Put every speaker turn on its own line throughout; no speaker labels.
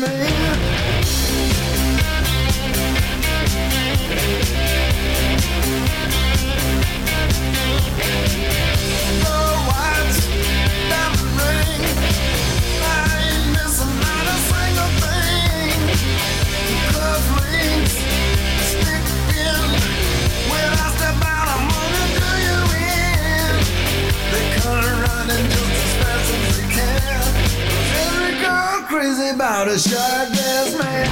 About a sharp dressed man.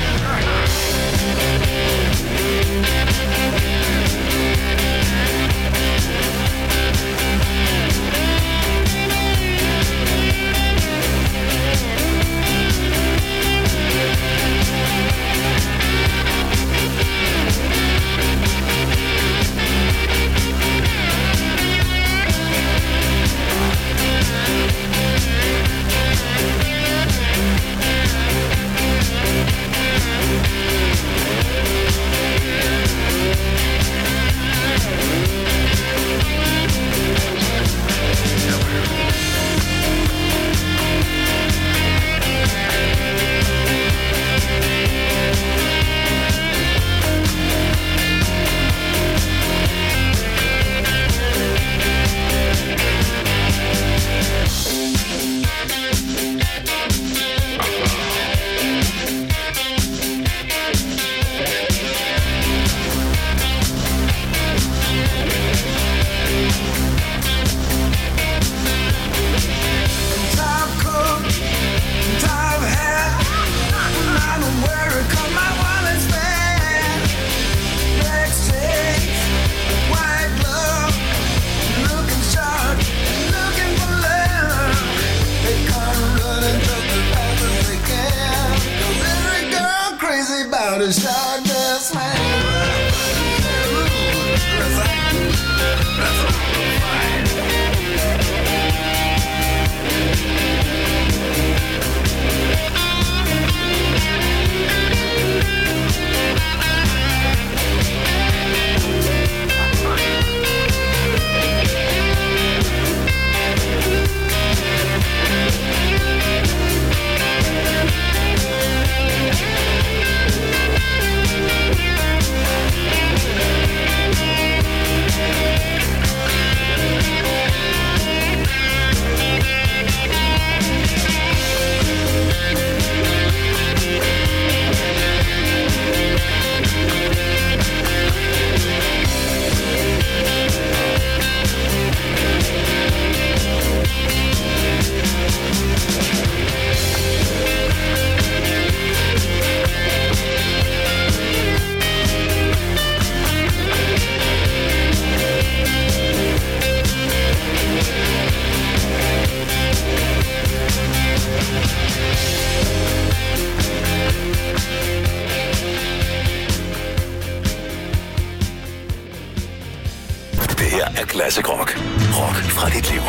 Classic Rock. Rock fra dit liv.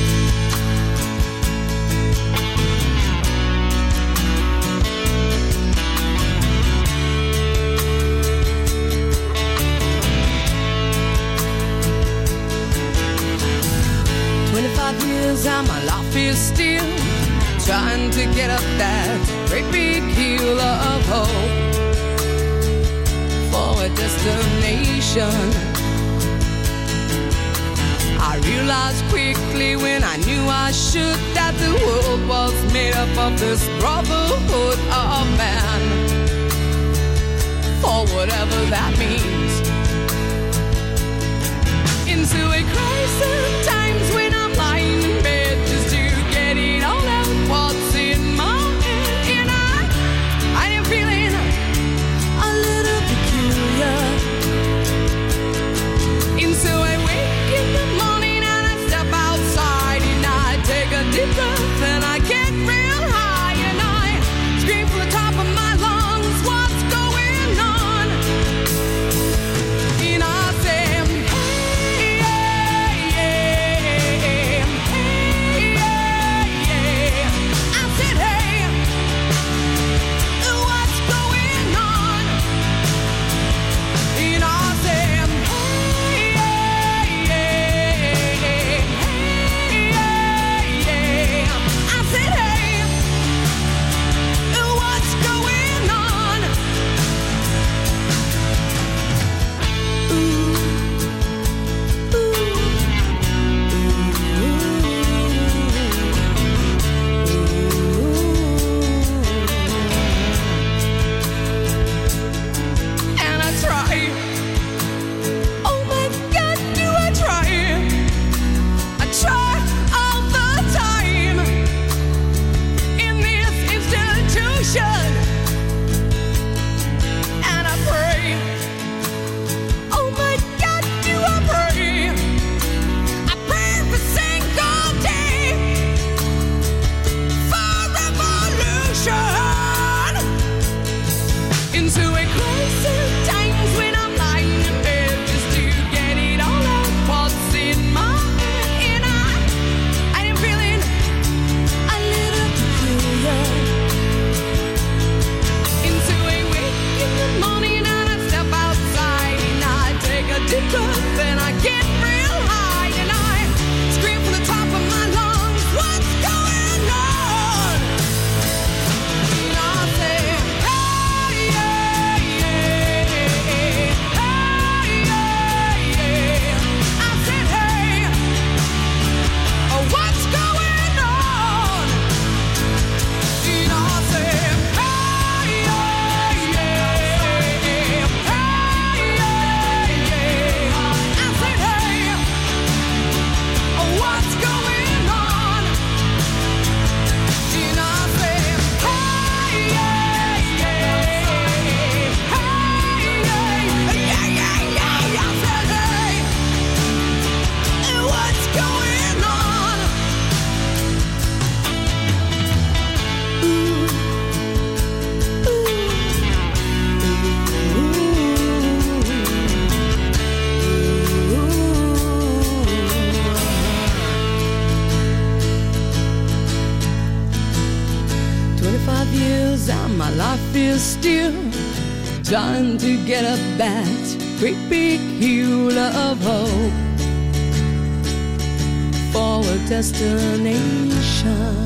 Years and my life is still trying to get up that great big hill of hope for a destination. I realized quickly when I knew I should that the world was made up of this brotherhood of man, for whatever that means. Into a crisis times when I'm lying in bed just to get it all out what's in my head. And I am feeling a little peculiar. And so I wake in the morning and I step outside and I take a deep breath and I get real high and I into a crisis times when I'm lying in bed just to get it all out what's in my head. And I am feeling a little peculiar. Into a wake in the morning and I step outside and I take a deep breath and I get real high and I scream from the top of my lungs, what's going on? And I say, hey, yeah, yeah, hey, yeah, yeah. I said, hey, what's going on? And I said, hey, yeah, yeah, hey, yeah, yeah. I said, hey, what's going on? And I said, hey, yeah, yeah, hey, yeah, yeah, yeah. I said, hey, what's going on? Ooh. 25 years and my life is still trying to get up that great big hill of hope for a destination.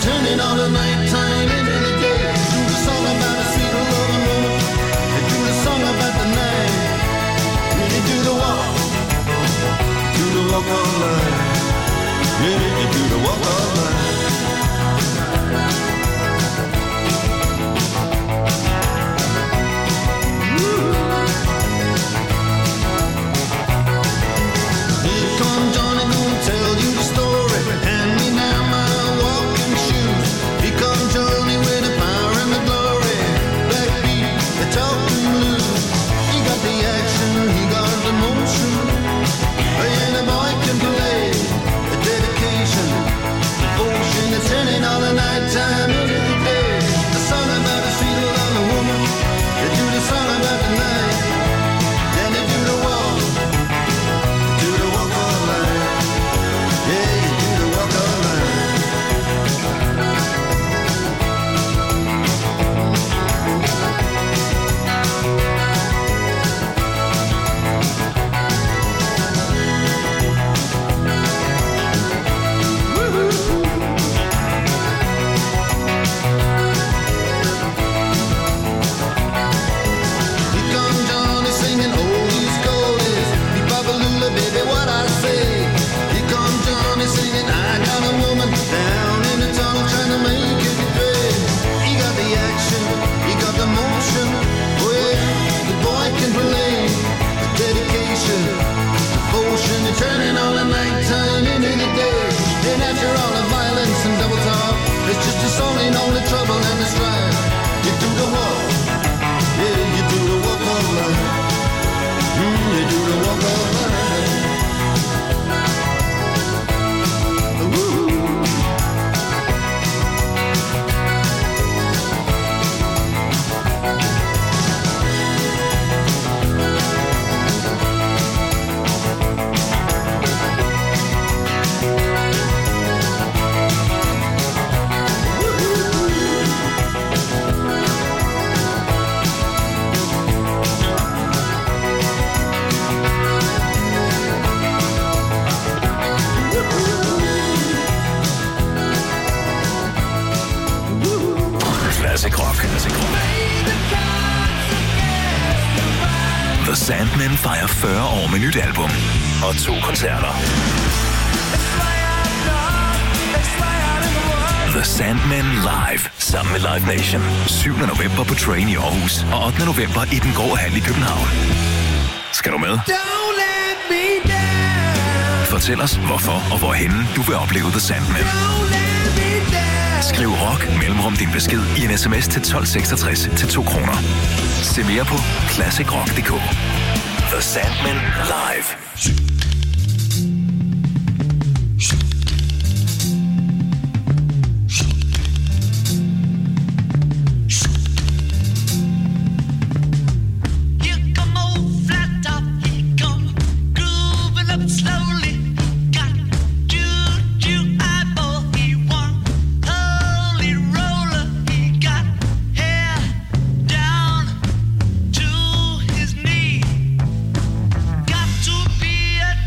turning all the nighttime into the day. Do the song about a sweet loving woman. They do the song about the night. They do the walk all night. Yeah, they do the walk all night. Turning all the nighttime into the day. The song about a sweet loving woman. They do the song about the night. Then they do the walk all night. Yeah, you do the walk all night. Singing, I got a woman down in the tunnel trying to make it great. He got the action, he got the motion. Oh yeah, the boy can play. The dedication, devotion, and turning all the nighttime into the day. And after all the violence and double talk, it's just a song in all the trouble and the strife. You do the walk, yeah, you do the walk all night. You do the walk all night.
Classic Rock. The Sandmen fejrer 40 år med nyt album og 2 koncerter. The Sandmen Live sammen med Live Nation. 7. november på Train i Aarhus og 8. november i Den Grå Hal i København. Skal du med? Fortæl os, hvorfor og hvorhenne du vil opleve The Sandmen. Skriv rock mellemrum din besked i en sms til 1266 til 2 kroner. Se mere på classicrock.dk. The Sandmen Live.
Got to be a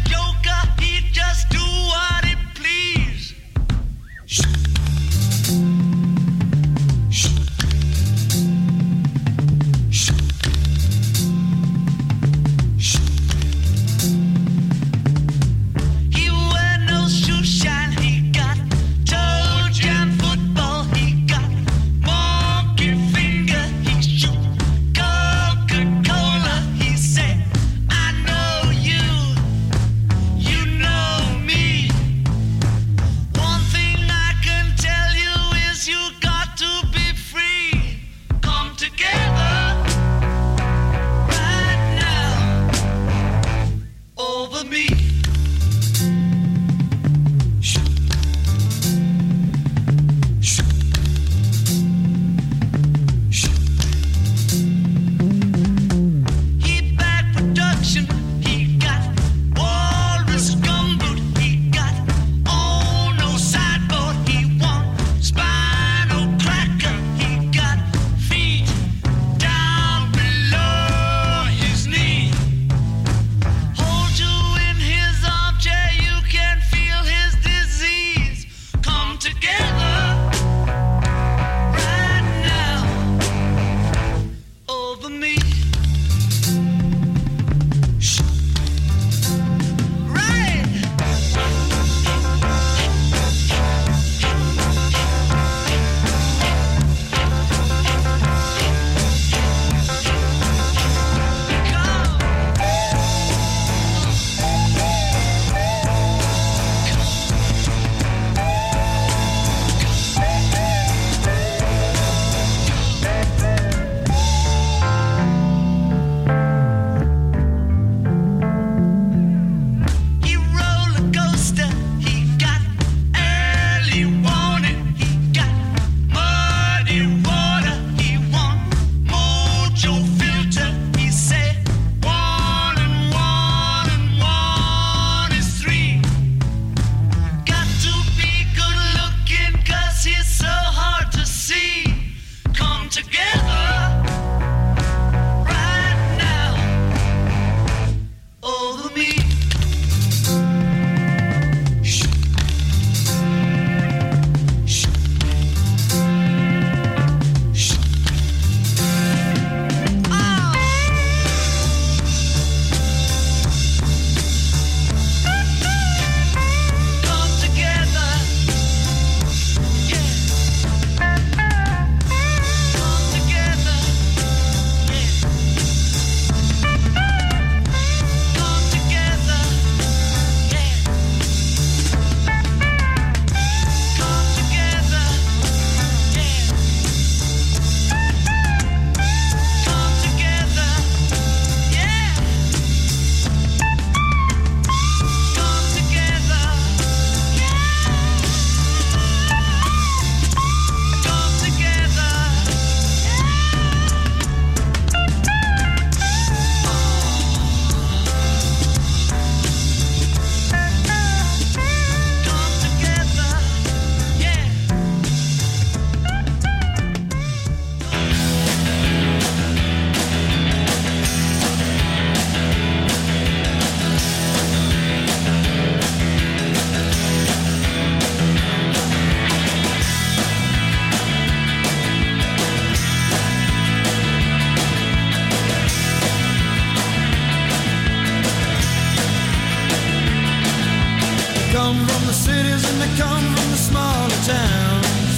come from the cities and they come from the smaller towns.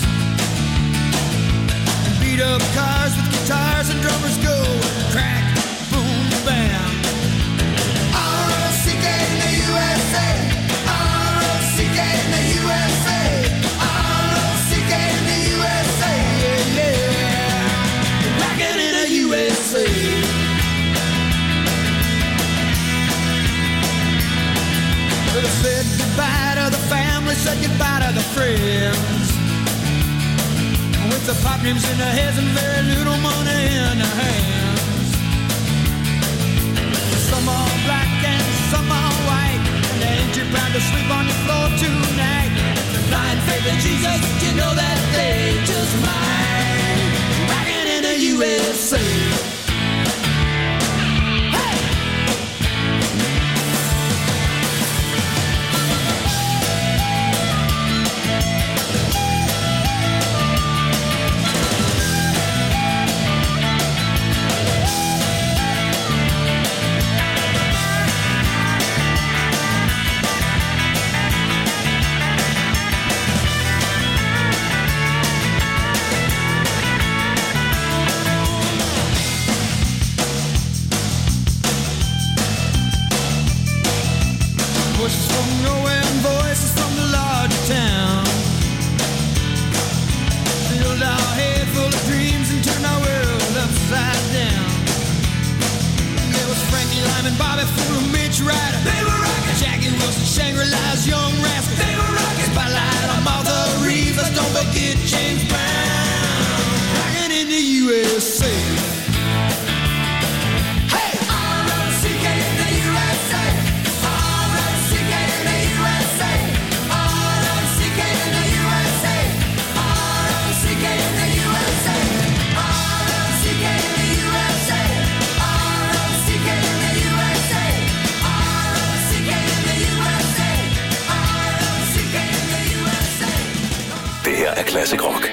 And beat up cars with guitars and drummers go crack, boom, bam. R-O-C-K in the USA, R-O-C-K in the USA, R-O-C-K in the USA, yeah, yeah. Rockin' in the USA. Said goodbye to the family, said goodbye to the friends. With the pop dreams in their heads and very little money in their hands. Some are black and some are white, and they ain't too proud to sleep on the floor tonight. The blind faith in Jesus, you know that they just might. Rockin' in the USA.
Classic Rock.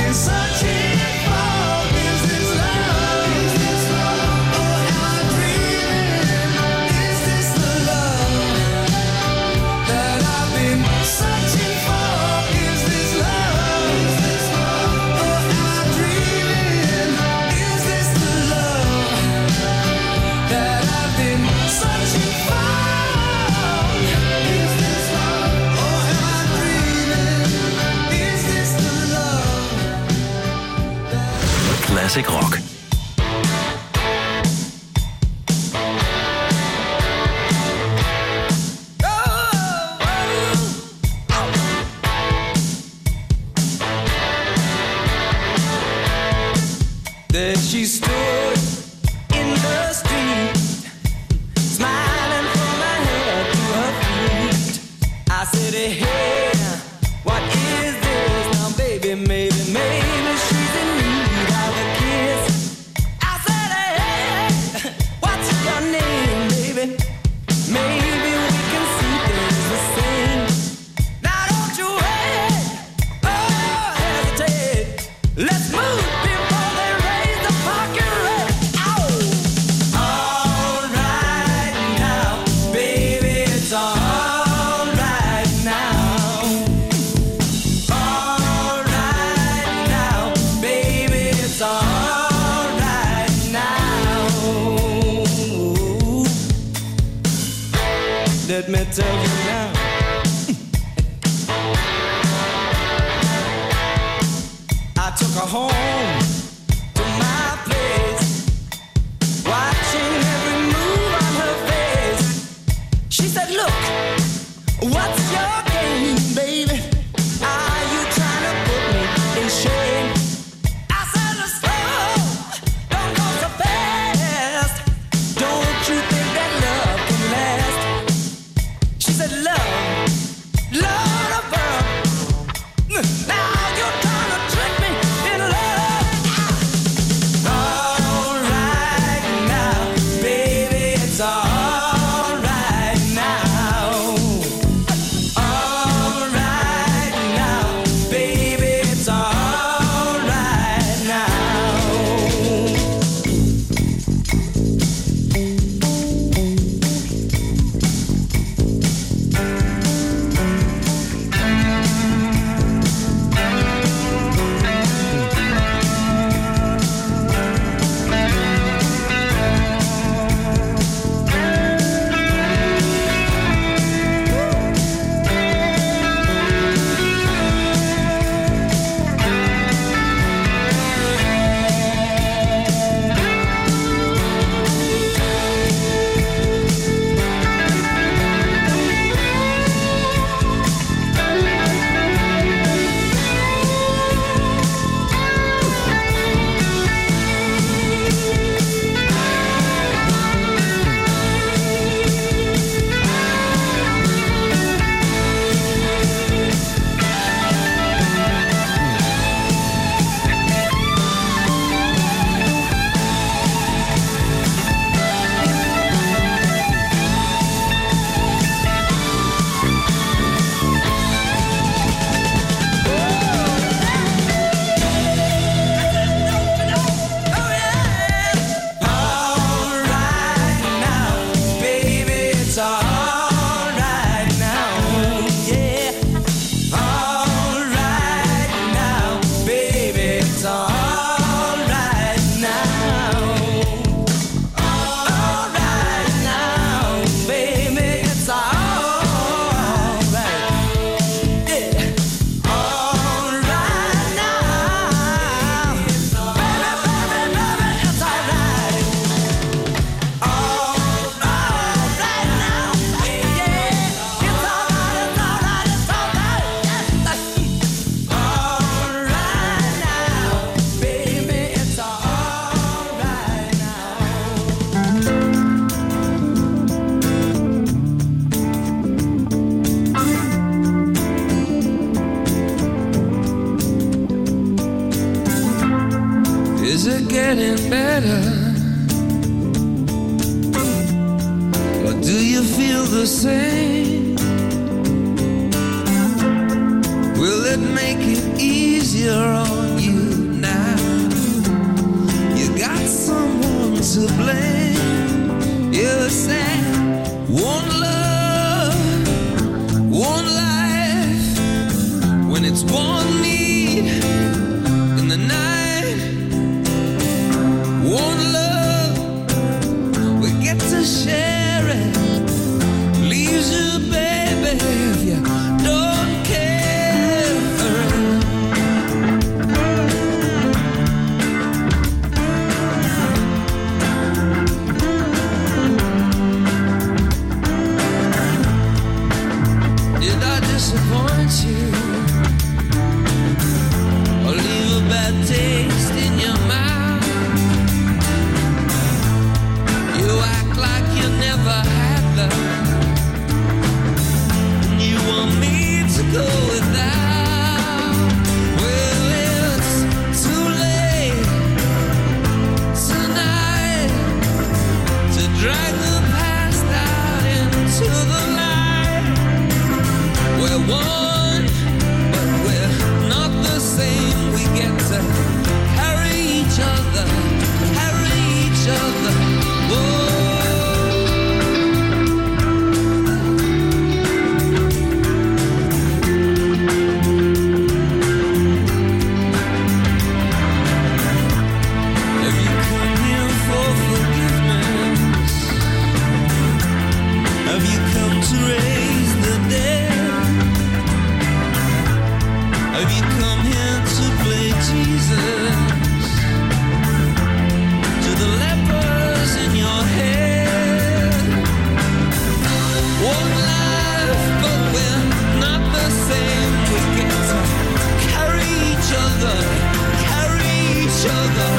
been searching for. Is this love? Is this love? Or am I dreaming? Is this the love that I've been searching for? Is this love? Is this love? Or am I dreaming? Is this the love that I've been searching for? Is this love? Or am I dreaming? Is this the love?
Classic Rock.
There she stood in the street, smiling from her head to her feet. I said, hey, what is this now, baby? Maybe she's in need of a kiss. I said, hey, what's your name, baby? Maybe we can see things the same. Now don't you wait, hesitate. Let's move before they raise the parking rate. All right now, baby, it's all right now. All right now, baby, it's all right now. Let me tell you now. I took her home to my place, watching every move on her face. She said, look, what's your game, baby? Are you trying to put me in shame? I said, slow, don't go so fast. Don't you think that love can last? She said, love above. Now you're trying to trick me in love. All right now, baby, it's all right now. All right now, baby, it's all right now.
getting better? Or do you feel the same? Will it make it easier on you? Jesus, to the lepers in your head. One life, but we're not the same. We get to carry each other, carry each other.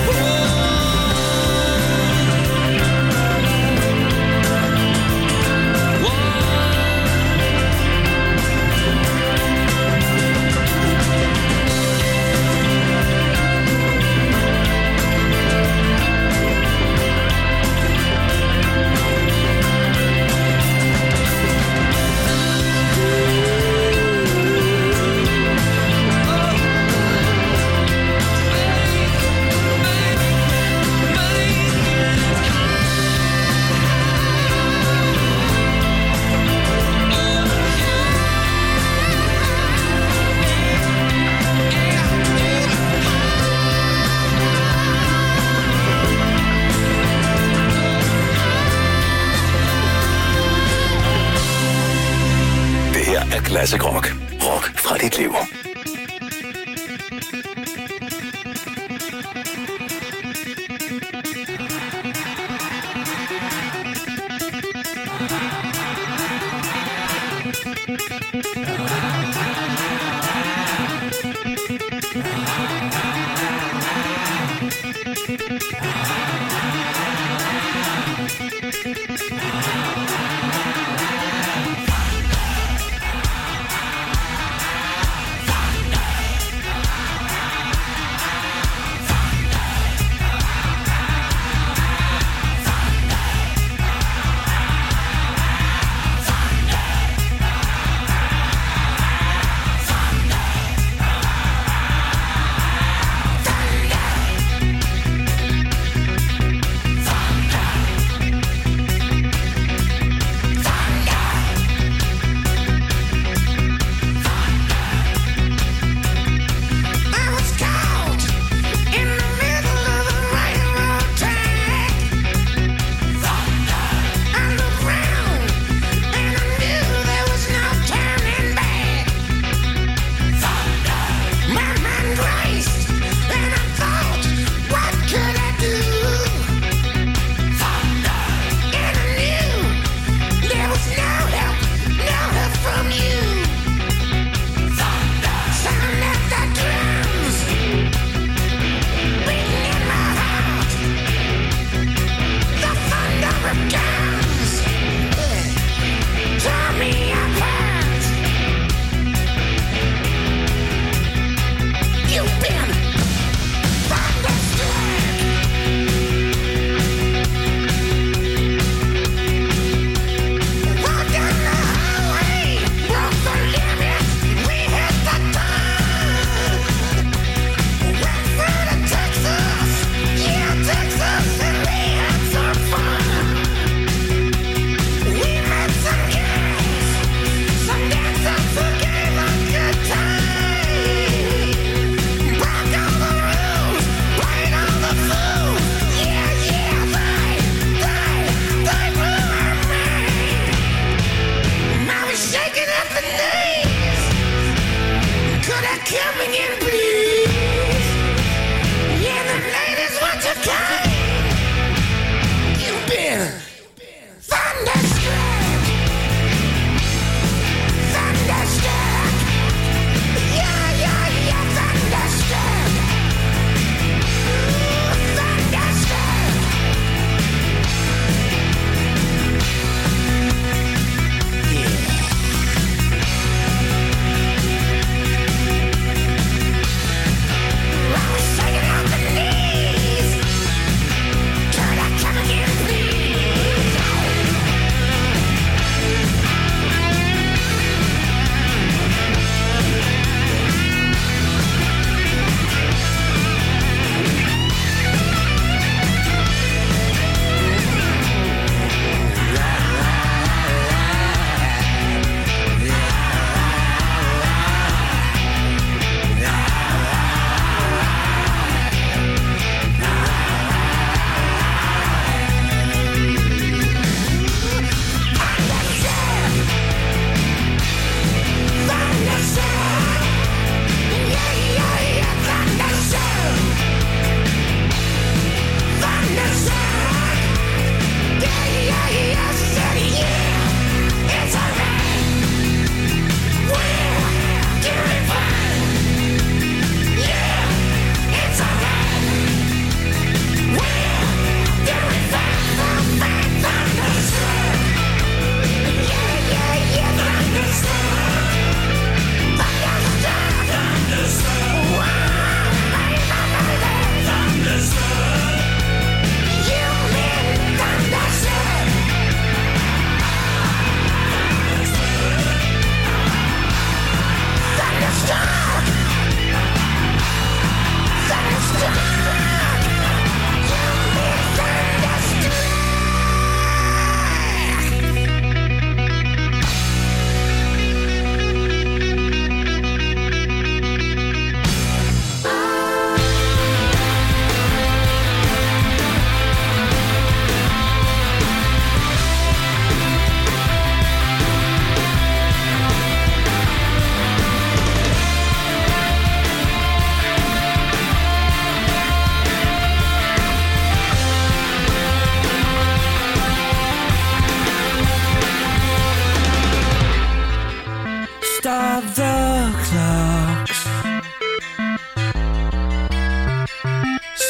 Classic Rock. Rock fra dit liv.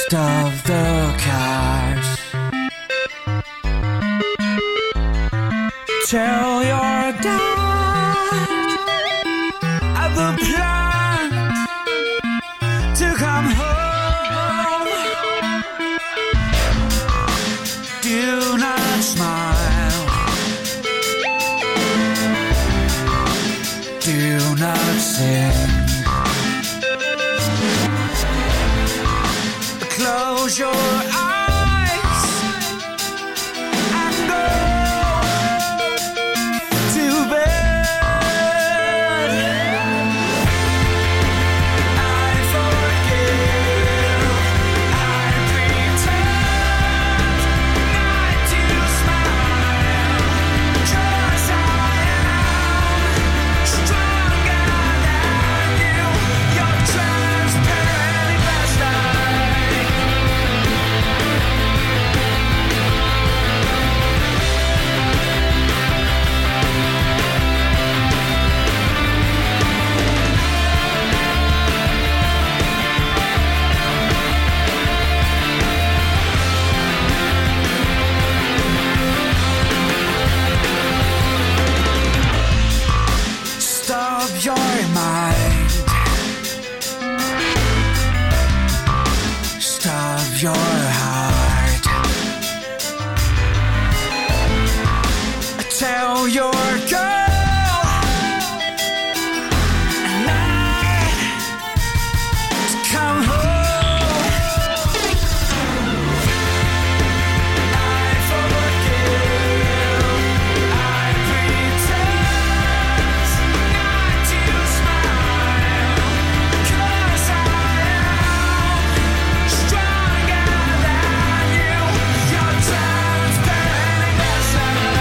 Stop the cars. Tell your dad at the plant to come home. Do not smile. Do not sing. Close your eyes and go to bed. I forgive, I pretend not to smile, 'cause I am stronger than you. You're transparent bastard. Stop your mind. Stop your heart. Tell your girl and to come home. I forgive, I pretend not to smile, 'cause I am stronger than you. You're transparent bastard.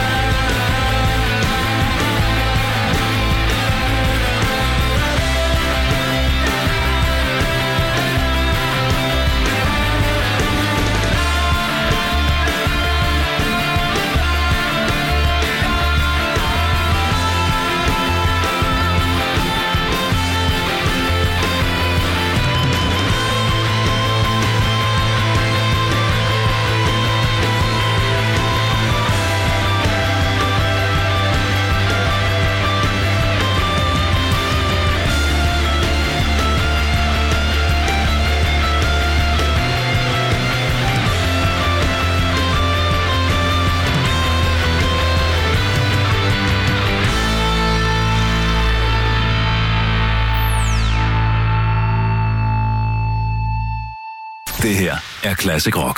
Det her er Classic Rock.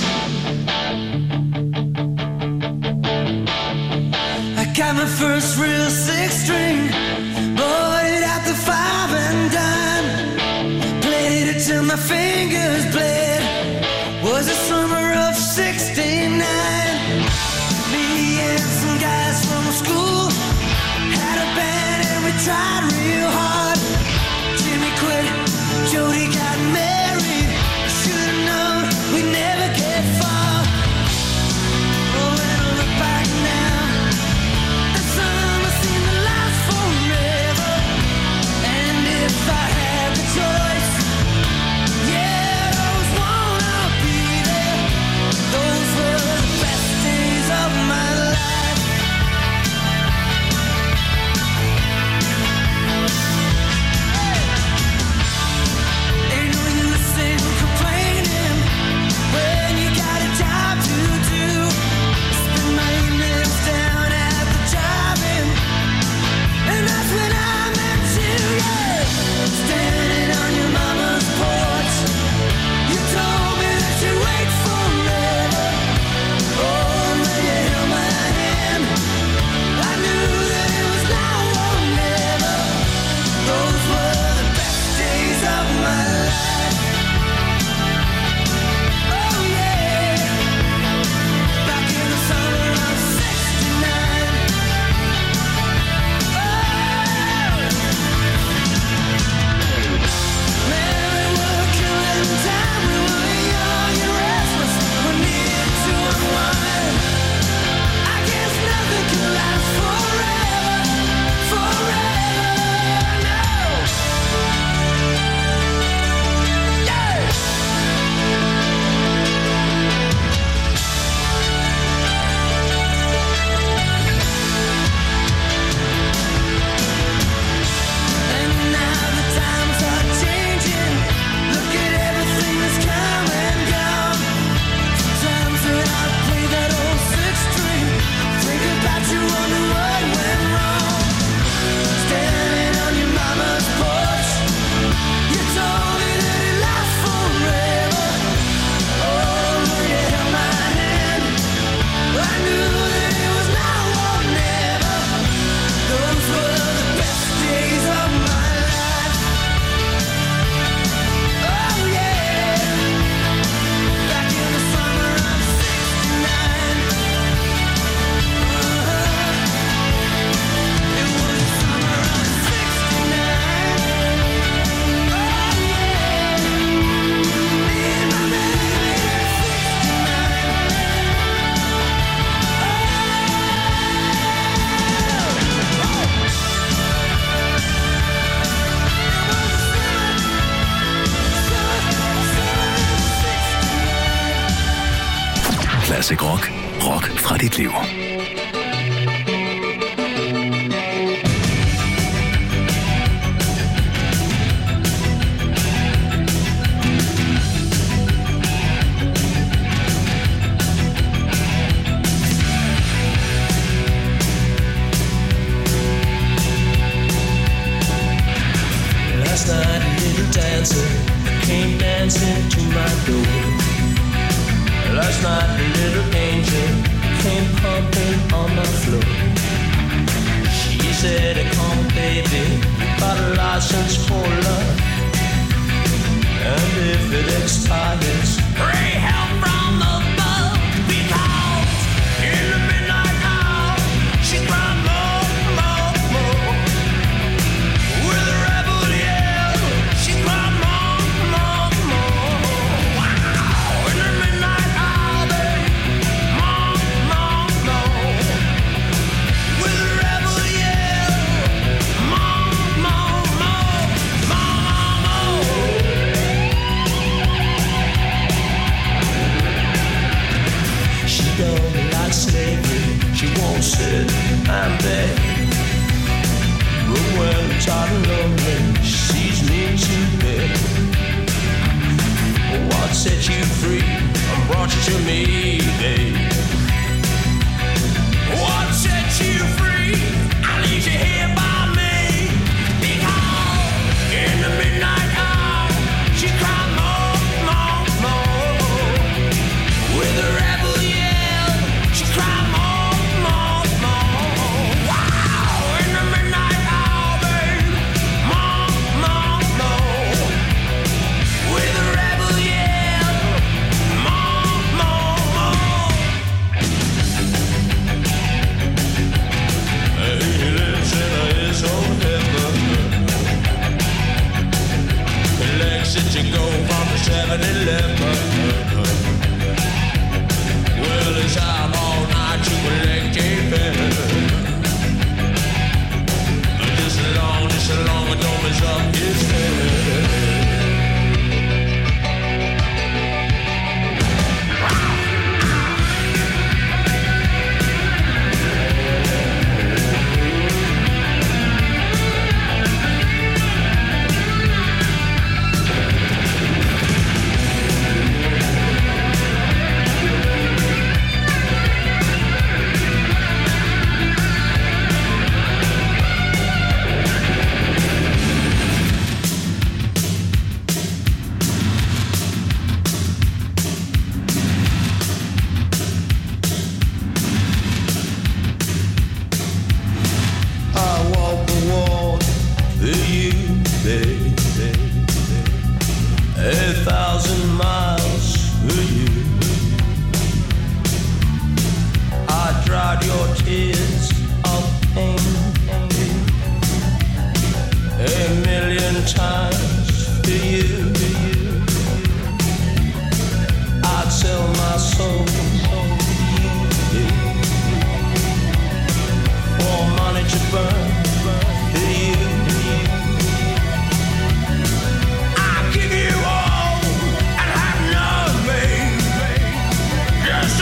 I got my first real six string, bought it at the five and dime, played it till my fingers bled. Was the summer of '69. Me and some guys from school had a band and we tried real hard. Jimmy quit, Jody got married. Should've known we'd never get far. Oh, when I look back now, the summer seemed to last forever. And if I had the choice, yeah, those
Classic Rock. Rock fra dit liv.
Last night a little dancer came dancing to my door. Last night a little angel came pumping on my floor. She said, come baby, got a license for love. And if it expires, pray help from above. Because in the midnight hour, she cried more, more, more. With a rebel yell, she cried more, more, more. Wow, in the midnight hour, babe, more, more, more. With a rebel yell, more, more, more, more, more. She don't like slavery, she won't sit and beg. But when I'm tired and lonely, she sees me to bed. What set you free and brought you to me, babe? What set you free? I leave you here by me. Because in the midnight hour, she cried more, more, more. With a rebel yell, she cried more, more, more. Wow, in the midnight hour, babe, more, more, more. With a rebel yell, more, more, more. He lives in his own heaven. He likes it to go from the 7-Eleven. Well, he's out all night to collect a pen. Just as long as don't mess up his head. I walk the walk for you, baby. 1,000 miles for you. I dried your tears of pain 1,000,000 times for you. I'd sell my soul for money to burn for you. I'll give you all and have nothing. Just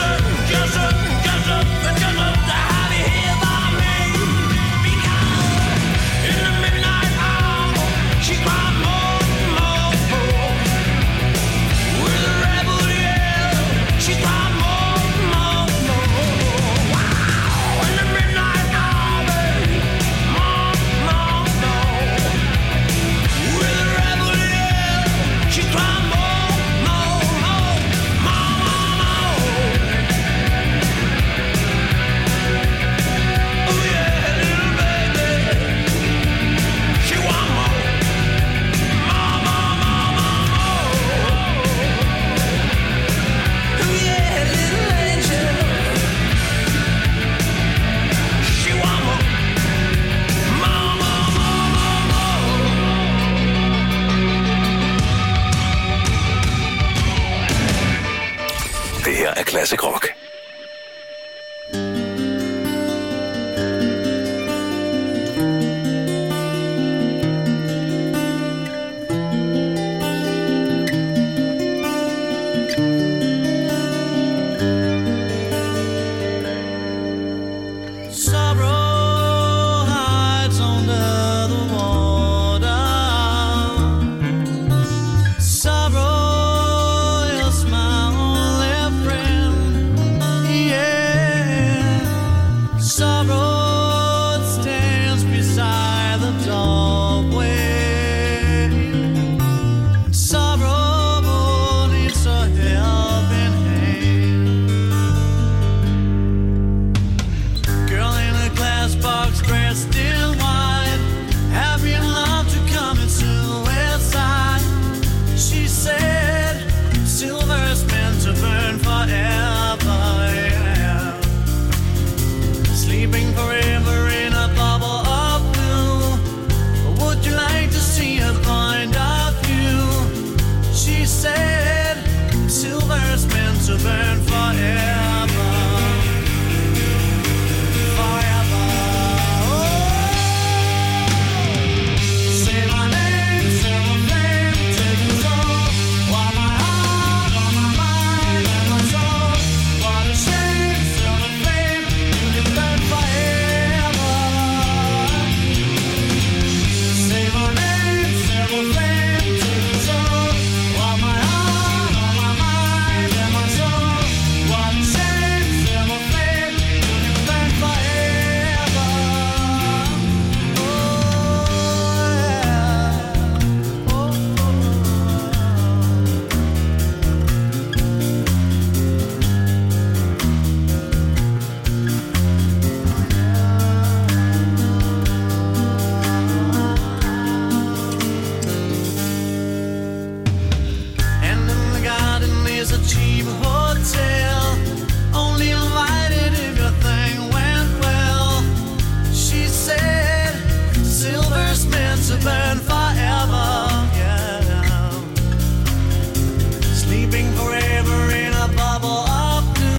to have you here by me. Because in the midnight hour, she cried more, more, more. With a rebel yell, she cried more, more, more. Wow, in the midnight hour, babe, more, more, more. With a rebel yell, she cried more, more, more, more, more. Oh yeah, little baby, she want more, more, more, more, more, more. Oh yeah, little angel, she want more, more, more, more, more, more.
Det her er Classic Rock.
faster than fire.